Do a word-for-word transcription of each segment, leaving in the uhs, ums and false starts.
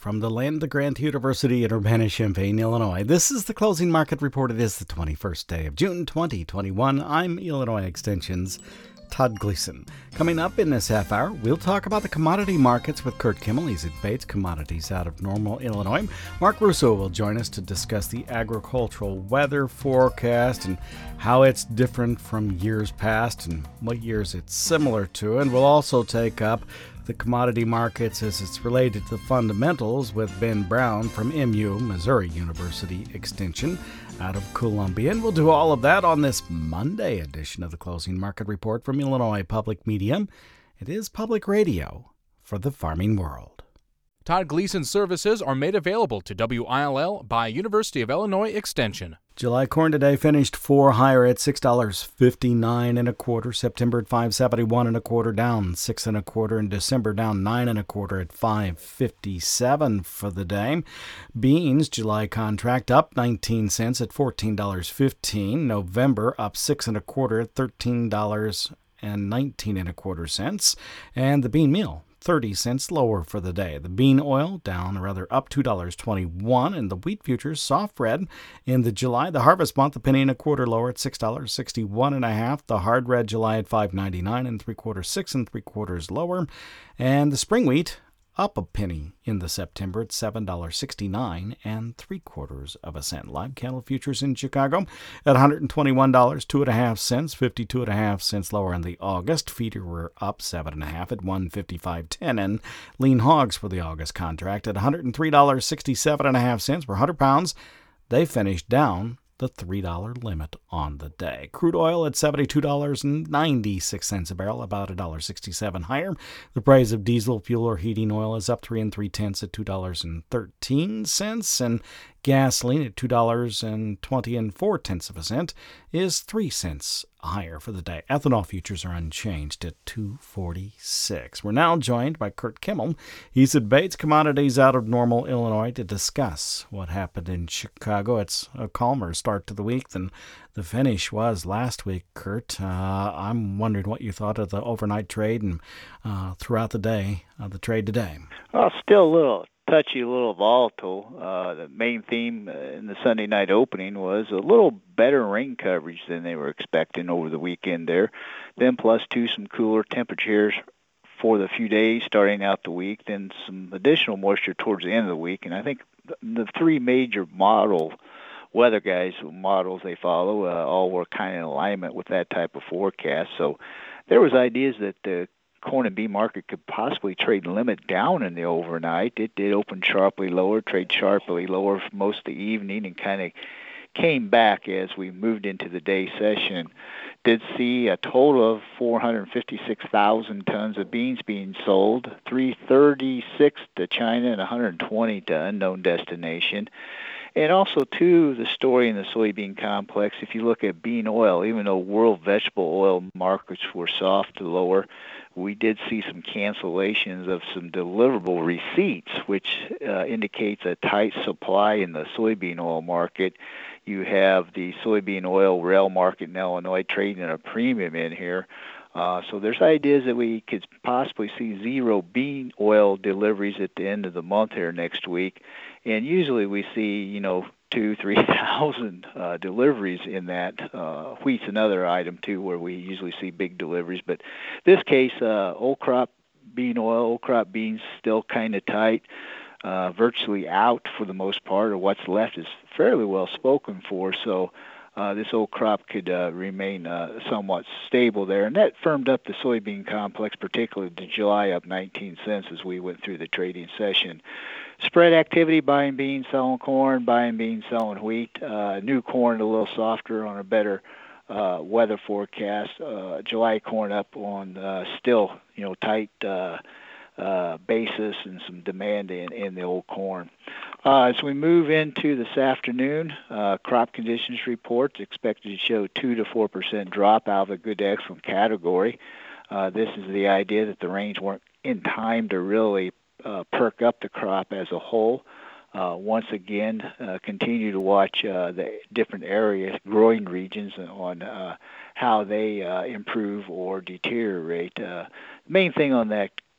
from the land of Grant University in Urbana-Champaign, Illinois. This is the Closing Market Report. It is the twenty-first day of June, twenty twenty-one. I'm Illinois Extension's Todd Gleason. Coming up in this half hour, we'll talk about the commodity markets with Kurt Kimmel. He's at Bates Commodities out of Normal, Illinois. Mark Russo will join us to discuss the agricultural weather forecast and how it's different from years past and what years it's similar to. And we'll also take up the commodity markets as it's related to the fundamentals with Ben Brown from M U, Missouri University Extension, out of Columbia. And we'll do all of that on this Monday edition of the Closing Market Report from Illinois Public Media. It is public radio for the farming world. Todd Gleason services are made available to W I L L by University of Illinois Extension. July corn today finished four higher at six dollars fifty-nine and a quarter. September at five seventy-one and a quarter, down six and a quarter. In December down nine and a quarter at five fifty-seven for the day. Beans July contract up nineteen cents at fourteen dollars fifteen. November up six and a quarter at thirteen dollars and nineteen and a quarter cents. And the bean meal thirty cents lower for the day. The bean oil down, or rather up two dollars and twenty-one cents, and the wheat futures soft red in the July. The harvest month, a penny and a quarter lower at six dollars and sixty-one and a half. The hard red July at five ninety-nine and three quarters, six and three quarters lower. And the spring wheat up a penny in the September at seven dollars and sixty-nine and three quarters of a cent. Live cattle futures in Chicago at one hundred twenty-one dollars, two and a half cents, fifty-two and a half cents lower in the August. Feeder were up seven and a half at one fifty-five ten, and lean hogs for the August contract at one hundred three dollars, sixty-seven and a half cents per one hundred pounds. They finished down the three dollar limit on the day. Crude oil at seventy-two dollars and ninety-six cents a barrel, about one dollar and sixty-seven cents higher. The price of diesel fuel or heating oil is up three and three tenths at two dollars and thirteen cents, and gasoline at two dollars and twenty and four tenths of a cent is three cents higher for the day. Ethanol futures are unchanged at two forty-six. We're now joined by Kurt Kimmel. He's at Bates Commodities out of Normal, Illinois, to discuss what happened in Chicago. It's a calmer start to the week than the finish was last week, Kurt. Uh, I'm wondering what you thought of the overnight trade and uh, throughout the day, uh, the trade today. Well, still a little touchy, a little volatile. Uh, the main theme in the Sunday night opening was a little better rain coverage than they were expecting over the weekend there. Then plus two, some cooler temperatures for the few days starting out the week, then some additional moisture towards the end of the week. And I think the, the three major model weather guys, models they follow, uh, all were kind of in alignment with that type of forecast. So there was ideas that the corn and bean market could possibly trade limit down in the overnight. It did open sharply lower, trade sharply lower for most of the evening, and kind of came back as we moved into the day session. Did see a total of four hundred fifty-six thousand tons of beans being sold, three hundred thirty-six to China and one hundred twenty to unknown destination. And also, too, the story in the soybean complex, if you look at bean oil, even though world vegetable oil markets were soft to lower, we did see some cancellations of some deliverable receipts, which uh, indicates a tight supply in the soybean oil market. You have the soybean oil rail market in Illinois trading at a premium in here. Uh, so there's ideas that we could possibly see zero bean oil deliveries at the end of the month here next week. And usually we see, you know, two, three thousand uh, deliveries in that. Uh, wheat's another item too, where we usually see big deliveries. But this case, uh, old crop bean oil, old crop beans still kind of tight, uh, virtually out for the most part, or what's left is fairly well spoken for. So uh, this old crop could uh, remain uh, somewhat stable there, and that firmed up the soybean complex, particularly the July up nineteen cents as we went through the trading session. Spread activity, buying beans, selling corn, buying beans, selling wheat. Uh, new corn a little softer on a better uh, weather forecast. Uh, July corn up on uh, still, you know, tight uh, uh, basis and some demand in, in the old corn. Uh, as we move into this afternoon, uh, crop conditions reports expected to show two to four percent drop out of the good to excellent category. Uh, this is the idea that the rains weren't in time to really Uh, perk up the crop as a whole. Uh, once again, uh, continue to watch uh, the different areas, growing regions, on uh, how they uh, improve or deteriorate. Uh, the main thing on that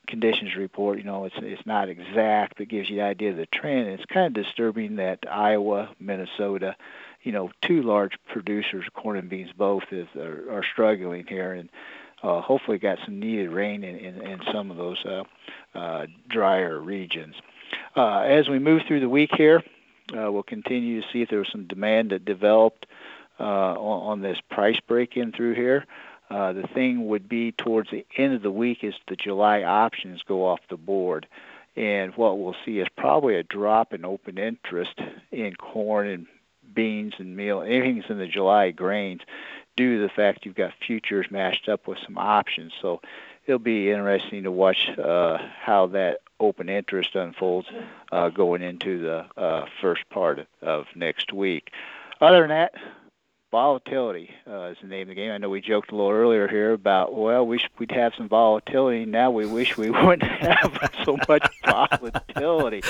conditions report, you know, it's it's not exact, but gives you the idea of the trend. It's kind of disturbing that Iowa, Minnesota, you know, two large producers, corn and beans both, is are, are struggling here, and uh, hopefully got some needed rain in, in, in some of those uh, uh, drier regions. Uh, as we move through the week here, uh, we'll continue to see if there was some demand that developed uh, on, on this price break-in through here. Uh, the thing would be towards the end of the week is the July options go off the board. And what we'll see is probably a drop in open interest in corn and beans and meal, anything that's in the July grains, due to the fact you've got futures matched up with some options. So it'll be interesting to watch uh, how that open interest unfolds uh, going into the uh, first part of next week. Other than that, volatility uh, is the name of the game. I know we joked a little earlier here about, well, we wish we'd have some volatility. Now we wish we wouldn't have so much volatility.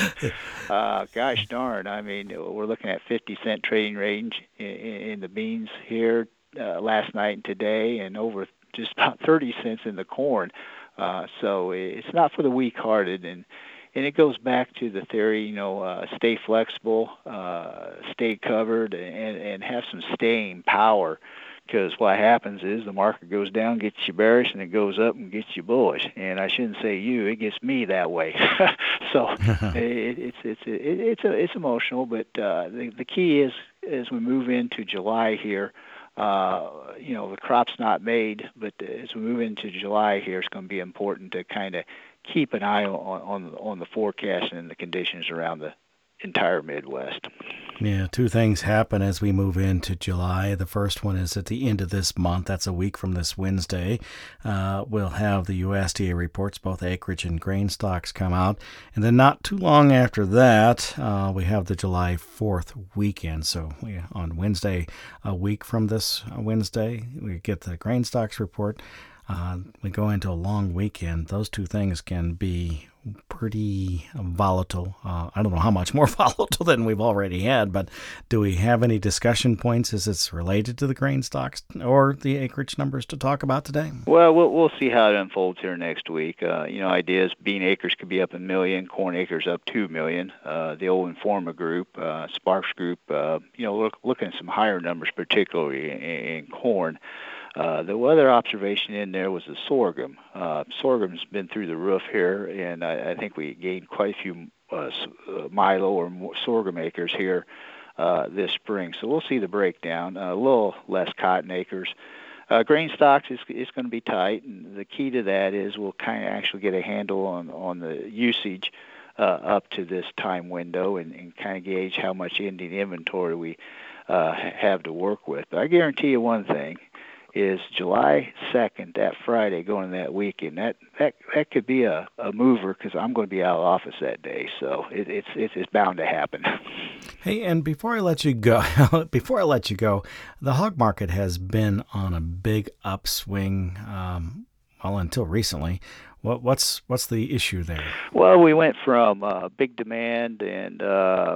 Uh, gosh darn. I mean, we're looking at fifty cent trading range in, in the beans here uh, last night and today, and over just about thirty cents in the corn. Uh, so it's not for the weak-hearted, and And it goes back to the theory, you know, uh, stay flexible, uh, stay covered, and, and have some staying power. Because what happens is the market goes down, gets you bearish, and it goes up and gets you bullish. And I shouldn't say you; it gets me that way. So it, it's it's it, it's a, it's emotional, but uh, the the key is as we move into July here. Uh, you know, the crop's not made, but as we move into July here, it's going to be important to kind of keep an eye on, on on the forecast and the conditions around the entire Midwest. Yeah, two things happen as we move into July. The first one is at the end of this month. That's a week from this Wednesday. Uh, we'll have the U S D A reports, both acreage and grain stocks, come out. And then not too long after that, uh, we have the July fourth weekend. So we, on Wednesday, a week from this Wednesday, we get the grain stocks report. Uh, we go into a long weekend. Those two things can be pretty volatile. Uh, I don't know how much more volatile than we've already had, but do we have any discussion points as it's related to the grain stocks or the acreage numbers to talk about today? Well, we'll, we'll see how it unfolds here next week. Uh, you know, ideas, bean acres could be up a million, corn acres up two million. Uh, the old Informa group, uh, Sparks group, uh, you know, look, looking at some higher numbers, particularly in, in corn. Uh, the other observation in there was the sorghum. Uh, sorghum's been through the roof here, and I, I think we gained quite a few uh, milo or sorghum acres here uh, this spring. So we'll see the breakdown. Uh, a little less cotton acres. Uh, grain stocks is, is going to be tight, and the key to that is we'll kind of actually get a handle on, on the usage uh, up to this time window and, and kind of gauge how much ending inventory we uh, have to work with. But I guarantee you one thing. Is July second, that Friday, going in that weekend. That that that could be a, a mover because I'm going to be out of office that day. So it, it's it's it's bound to happen. Hey, and before I let you go, before I let you go, the hog market has been on a big upswing. Um, well, until recently. What, what's what's the issue there? Well, we went from uh, big demand and uh,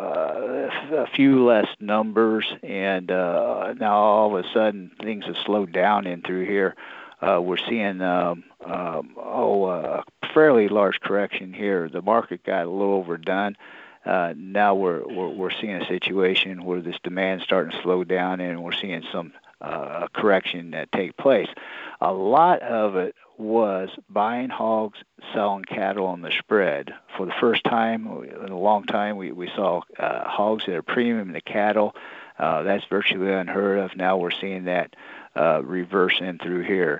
uh, a few less numbers, and uh, now all of a sudden things have slowed down in through here. Uh, we're seeing um, um, oh a fairly large correction here. The market got a little overdone. Uh, now we're, we're we're seeing a situation where this demand's starting to slow down, and we're seeing some uh, correction that take place. A lot of it was buying hogs, selling cattle on the spread. For the first time in a long time, we, we saw uh, hogs at a premium to cattle. Uh, that's virtually unheard of. Now we're seeing that uh, reverse in through here.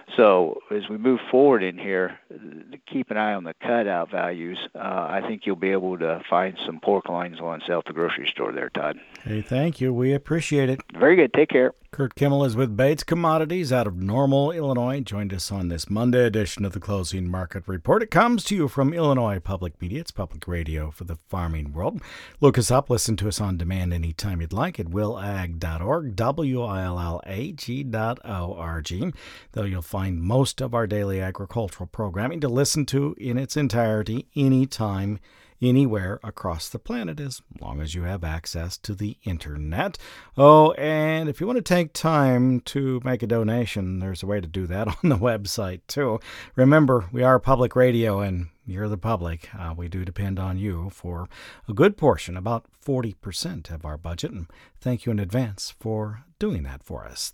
So as we move forward in here, keep an eye on the cutout values. Uh, I think you'll be able to find some pork loins on sale at the grocery store there, Todd. Hey, thank you. We appreciate it. Very good. Take care. Kurt Kimmel is with Bates Commodities out of Normal, Illinois. Joined us on this Monday edition of the Closing Market Report. It comes to you from Illinois Public Media. It's public radio for the farming world. Look us up. Listen to us on demand anytime you'd like at will ag dot org, W I L L A G dot O R G. Though you'll find most of our daily agricultural programming to listen to in its entirety anytime anywhere across the planet as long as you have access to the internet. Oh, and if you want to take time to make a donation, there's a way to do that on the website too. Remember, we are public radio and you're the public. Uh, we do depend on you for a good portion, about forty percent of our budget, and thank you in advance for doing that for us.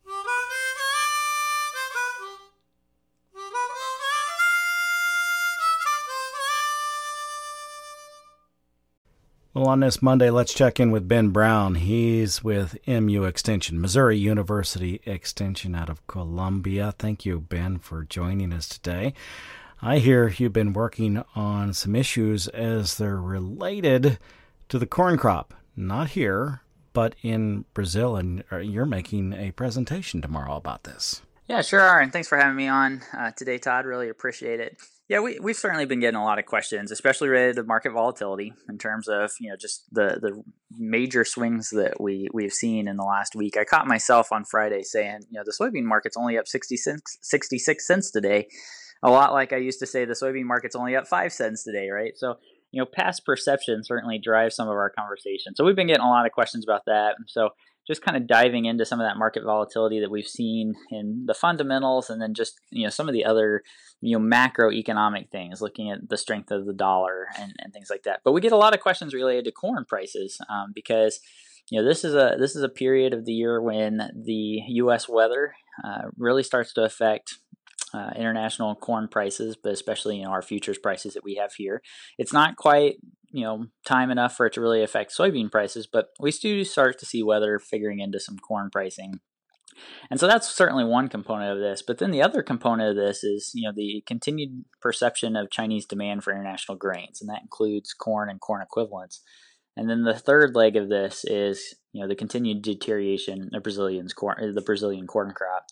Well, on this Monday, let's check in with Ben Brown. He's with M U Extension, Missouri University Extension out of Columbia. Thank you, Ben, for joining us today. I hear you've been working on some issues as they're related to the corn crop, not here, but in Brazil, and you're making a presentation tomorrow about this. Yeah, sure are, and thanks for having me on uh, today, Todd. Really appreciate it. Yeah, we, we've certainly been getting a lot of questions, especially related to market volatility in terms of, you know, just the, the major swings that we, we've seen in the last week. I caught myself on Friday saying, you know, the soybean market's only up sixty-six, sixty-six cents today, a lot like I used to say the soybean market's only up five cents today, right? So, you know, past perception certainly drives some of our conversation. So we've been getting a lot of questions about that. So just kind of diving into some of that market volatility that we've seen in the fundamentals, and then just, you know, some of the other, you know, macroeconomic things, looking at the strength of the dollar and, and things like that. But we get a lot of questions related to corn prices um, because, you know, this is a this is a period of the year when the U S weather uh, really starts to affect uh, international corn prices, but especially, you know, our futures prices that we have here. It's not quite, you know, time enough for it to really affect soybean prices, but we do start to see weather figuring into some corn pricing. And so that's certainly one component of this. But then the other component of this is, you know, the continued perception of Chinese demand for international grains, and that includes corn and corn equivalents. And then the third leg of this is, you know, the continued deterioration of Brazilian's corn, the Brazilian corn crop.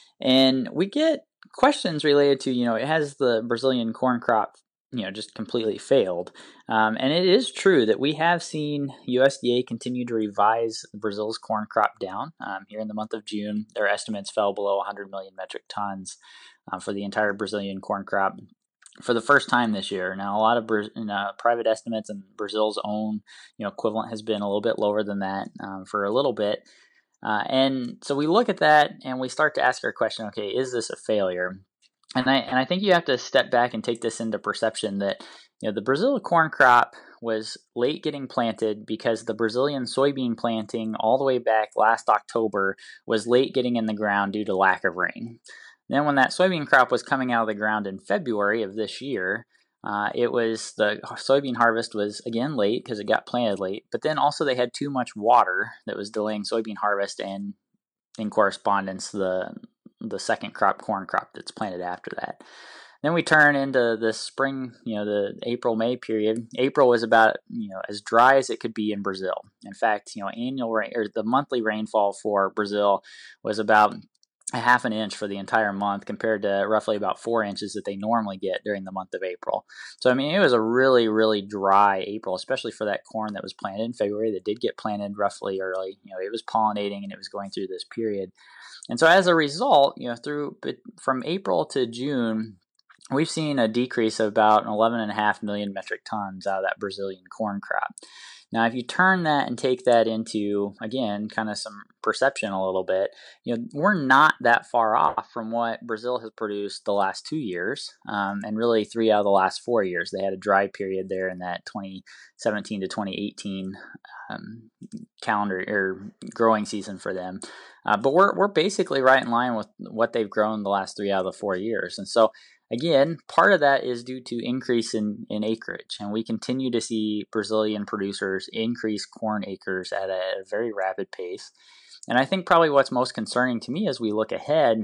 And we get questions related to, you know, it has the Brazilian corn crop, you know, just completely failed. Um, and it is true that we have seen U S D A continue to revise Brazil's corn crop down. Um, here in the month of June, their estimates fell below one hundred million metric tons uh, for the entire Brazilian corn crop for the first time this year. Now, a lot of Bra- uh, private estimates and Brazil's own, you know, equivalent has been a little bit lower than that um, for a little bit. Uh, and so we look at that and we start to ask our question, okay, is this a failure? And I and I think you have to step back and take this into perception that, you know, the Brazil corn crop was late getting planted because the Brazilian soybean planting all the way back last October was late getting in the ground due to lack of rain. Then when that soybean crop was coming out of the ground in February of this year, uh, it was the soybean harvest was again late because it got planted late, but then also they had too much water that was delaying soybean harvest, and in correspondence the the second crop corn crop that's planted after that. Then we turn into the spring, you know, the April May period. April was about, you know, as dry as it could be in Brazil. In fact, you know, annual rain or the monthly rainfall for Brazil was about a half an inch for the entire month compared to roughly about four inches that they normally get during the month of April. So, I mean, it was a really, really dry April, especially for that corn that was planted in February that did get planted roughly early. You know, it was pollinating and it was going through this period. And so as a result, you know, through from April to June, we've seen a decrease of about eleven and a half million metric tons out of that Brazilian corn crop. Now, if you turn that and take that into, again, kind of some perception a little bit, you know, we're not that far off from what Brazil has produced the last two years, um, and really three out of the last four years. They had a dry period there in that twenty seventeen to twenty eighteen um, calendar or growing season for them. Uh, but we're we're basically right in line with what they've grown the last three out of the four years, and so. Again, part of that is due to increase in, in acreage, and we continue to see Brazilian producers increase corn acres at a, a very rapid pace. And I think probably what's most concerning to me as we look ahead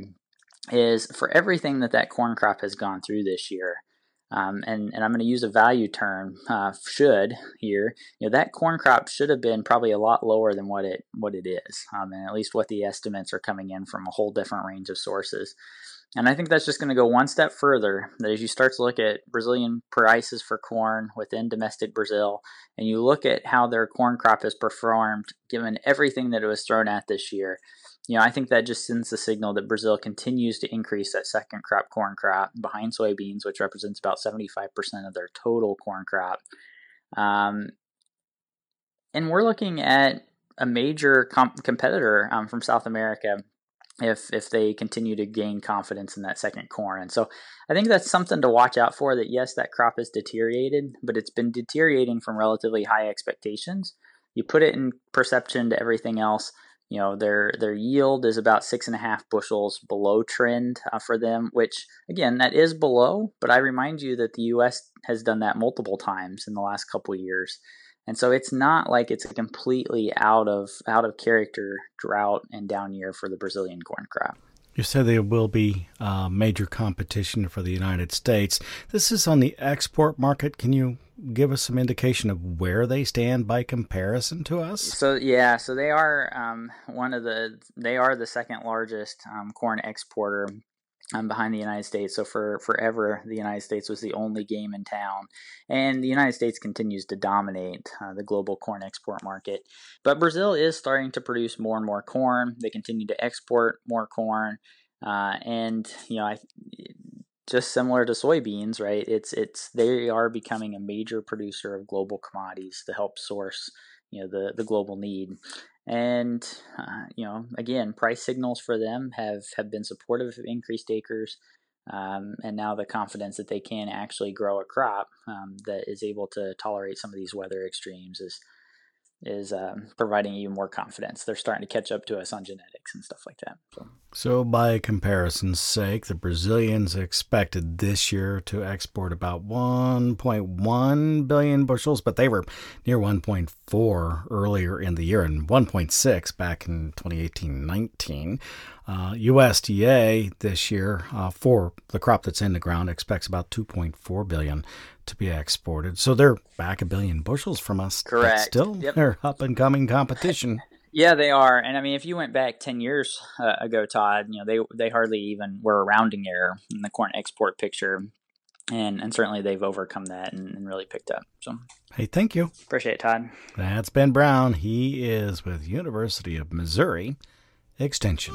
is for everything that that corn crop has gone through this year, um, and, and I'm going to use a value term, uh, should here, you know, that corn crop should have been probably a lot lower than what it what it is, um, and at least what the estimates are coming in from a whole different range of sources. And I think that's just going to go one step further, that as you start to look at Brazilian prices for corn within domestic Brazil, and you look at how their corn crop has performed given everything that it was thrown at this year, you know, I think that just sends the signal that Brazil continues to increase that second crop corn crop behind soybeans, which represents about seventy-five percent of their total corn crop. Um, and we're looking at a major comp- competitor um, from South America if if they continue to gain confidence in that second corn. And so I think that's something to watch out for, that yes, that crop is deteriorated, but it's been deteriorating from relatively high expectations. You put it in perception to everything else, you know, their their yield is about six and a half bushels below trend uh, for them, which again, that is below, but I remind you that the U S has done that multiple times in the last couple of years. And so it's not like it's a completely out of out of character drought and down year for the Brazilian corn crop. You said there will be uh, major competition for the United States. This is on the export market. Can you give us some indication of where they stand by comparison to us? So yeah, so they are um, one of the they are the second largest um, corn exporter Um, behind the United States. So for forever, the United States was the only game in town, and the United States continues to dominate uh, the global corn export market. But Brazil is starting to produce more and more corn. They continue to export more corn, uh, and you know, I, just similar to soybeans, right? It's it's they are becoming a major producer of global commodities to help source, you know, the the global need. And, uh, you know, again, price signals for them have, have been supportive of increased acres. Um, and now the confidence that they can actually grow a crop um, that is able to tolerate some of these weather extremes is is um, providing even more confidence. They're starting to catch up to us on genetics and stuff like that. So, so by comparison's sake, the Brazilians expected this year to export about one point one billion bushels, but they were near one point four earlier in the year and one point six back in twenty eighteen nineteen. Uh, U S D A this year uh, for the crop that's in the ground expects about two point four billion to be exported. So they're back a billion bushels from us. correct. But still, Yep. they're up and coming competition. Yeah, they are. And I mean, if you went back ten years uh, ago, Todd, you know, they they hardly even were a rounding error in the corn export picture. And and certainly they've overcome that and, and really picked up. So Hey, thank you. appreciate it, Todd. That's Ben Brown. He is with University of Missouri Extension.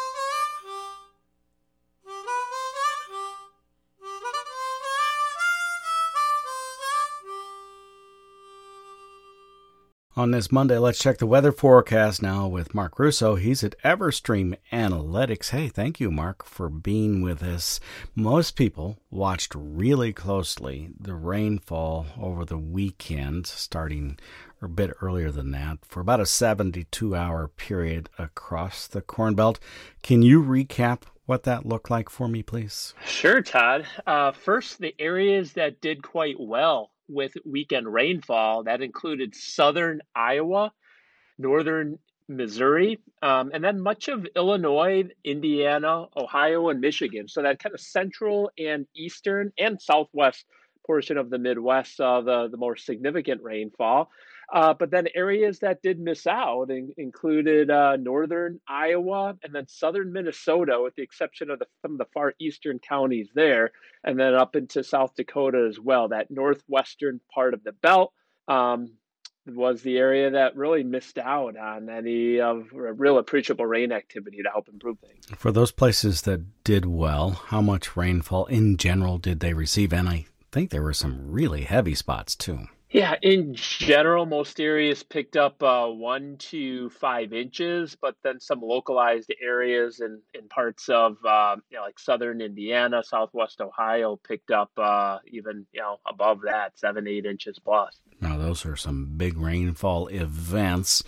On this Monday, let's check the weather forecast now with Mark Russo. He's at Everstream Analytics. Hey, thank you, Mark, for being with us. Most people watched really closely the rainfall over the weekend, starting a bit earlier than that, for about a seventy-two hour period across the Corn Belt. Can you recap what that looked like for me, please? Sure, Todd. Uh, first, the areas that did quite well with weekend rainfall, that included southern Iowa, northern Missouri, um, and then much of Illinois, Indiana, Ohio, and Michigan. So that kind of central and eastern and southwest portion of the Midwest saw the, the more significant rainfall. Uh, but then areas that did miss out in, included uh, northern Iowa and then southern Minnesota, with the exception of the, some of the far eastern counties there, and then up into South Dakota as well. That northwestern part of the belt um, was the area that really missed out on any of real appreciable rain activity to help improve things. For those places that did well, how much rainfall in general did they receive? And I think there were some really heavy spots too. Yeah, in general, most areas picked up uh, one to five inches, but then some localized areas in, in parts of uh, you know, like southern Indiana, southwest Ohio picked up uh, even you know above that, seven, eight inches plus. Now, those are some big rainfall events.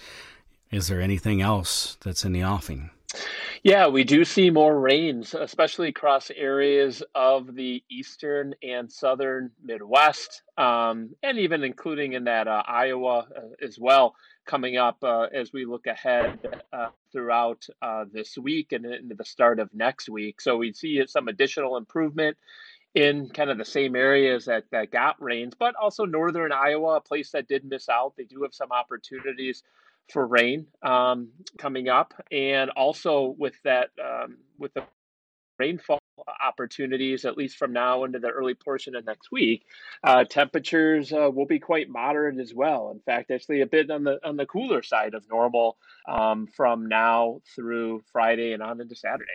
Is there anything else that's in the offing? Yeah, we do see more rains, especially across areas of the eastern and southern Midwest, um, and even including in that uh, Iowa uh, as well, coming up uh, as we look ahead uh, throughout uh, this week and into the start of next week. So we see some additional improvement in kind of the same areas that, that got rains, but also northern Iowa, a place that did miss out. They do have some opportunities for rain um, coming up, and also with that um, with the rainfall opportunities, at least from now into the early portion of next week, uh, temperatures uh, will be quite moderate as well. In fact, actually a bit on the on the cooler side of normal um, from now through Friday and on into Saturday.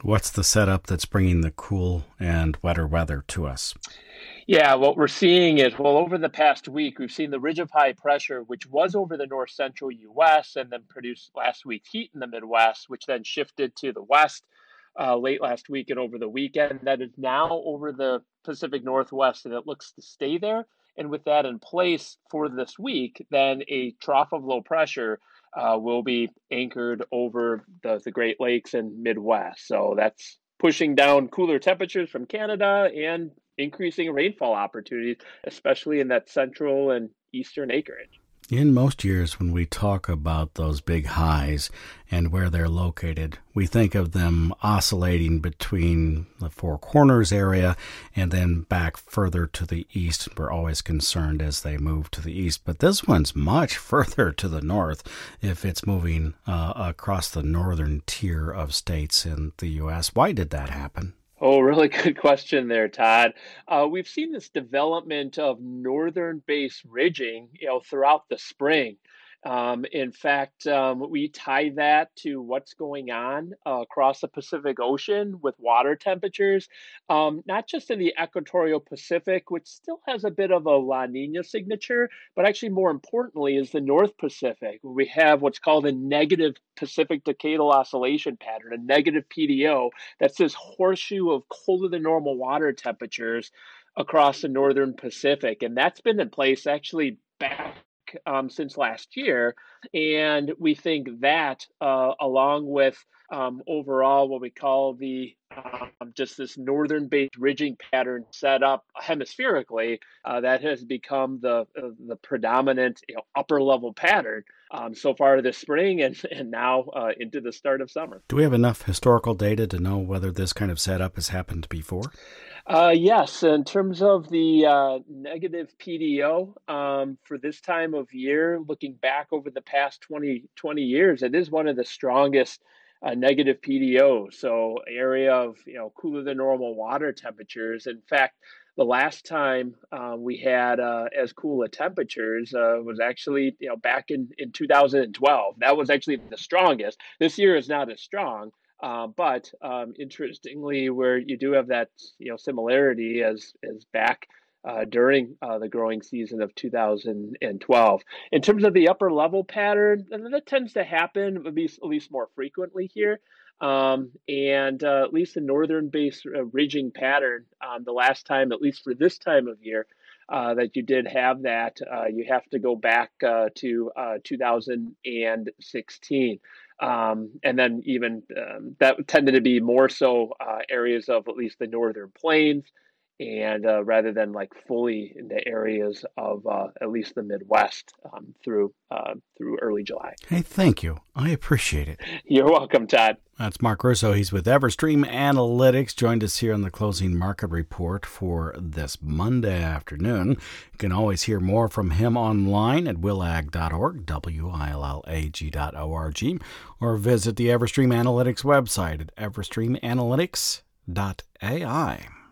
What's the setup that's bringing the cool and wetter weather to us? Yeah, what we're seeing is, well, over the past week, we've seen the ridge of high pressure, which was over the north central U S and then produced last week's heat in the Midwest, which then shifted to the west uh, late last week and over the weekend. That is now over the Pacific Northwest, and it looks to stay there. And with that in place for this week, then a trough of low pressure uh, will be anchored over the, the Great Lakes and Midwest. So that's pushing down cooler temperatures from Canada and increasing rainfall opportunities, especially in that central and eastern acreage. In most years, when we talk about those big highs and where they're located, we think of them oscillating between the Four Corners area and then back further to the east. We're always concerned as they move to the east, but this one's much further to the north if it's moving uh, across the northern tier of states in the U S. Why did that happen? Oh, really good question there, Todd. Uh, we've seen this development of northern base ridging, you know, throughout the spring. Um, in fact, um, we tie that to what's going on uh, across the Pacific Ocean with water temperatures, um, not just in the equatorial Pacific, which still has a bit of a La Nina signature, but actually more importantly is the North Pacific, where we have what's called a negative Pacific Decadal Oscillation Pattern, a negative P D O. That's this horseshoe of colder than normal water temperatures across the northern Pacific. And that's been in place actually back Um, since last year, and we think that uh, along with um, overall what we call the um, just this northern based ridging pattern set up hemispherically, uh, that has become the uh, the predominant, you know, upper level pattern um, so far this spring and and now uh, into the start of summer. Do we have enough historical data to know whether this kind of setup has happened before? Uh, yes, in terms of the uh, negative P D O um, for this time of year, looking back over the past twenty, twenty years, it is one of the strongest uh, negative P D Os. So area of, you know, cooler than normal water temperatures. In fact, the last time uh, we had uh, as cool a temperatures uh, was actually, you know, back in, in two thousand twelve. That was actually the strongest. This year is not as strong. Uh, but um, interestingly, where you do have that, you know, similarity as as back uh, during uh, the growing season of two thousand twelve. In terms of the upper level pattern, that tends to happen at least, at least more frequently here. Um, and uh, at least the northern base uh, ridging pattern, um, the last time, at least for this time of year, uh, that you did have that, uh, you have to go back uh, to uh, two thousand sixteen. Um, and then even um, that tended to be more so uh, areas of at least the northern plains, and uh, rather than like fully in the areas of uh, at least the Midwest um, through uh, through early July. Hey, thank you. I appreciate it. You're welcome, Todd. That's Mark Russo. He's with Everstream Analytics. Joined us here on the Closing Market Report for this Monday afternoon. You can always hear more from him online at willag dot org, W I L L A G dot O R G, or visit the Everstream Analytics website at everstream analytics dot A I.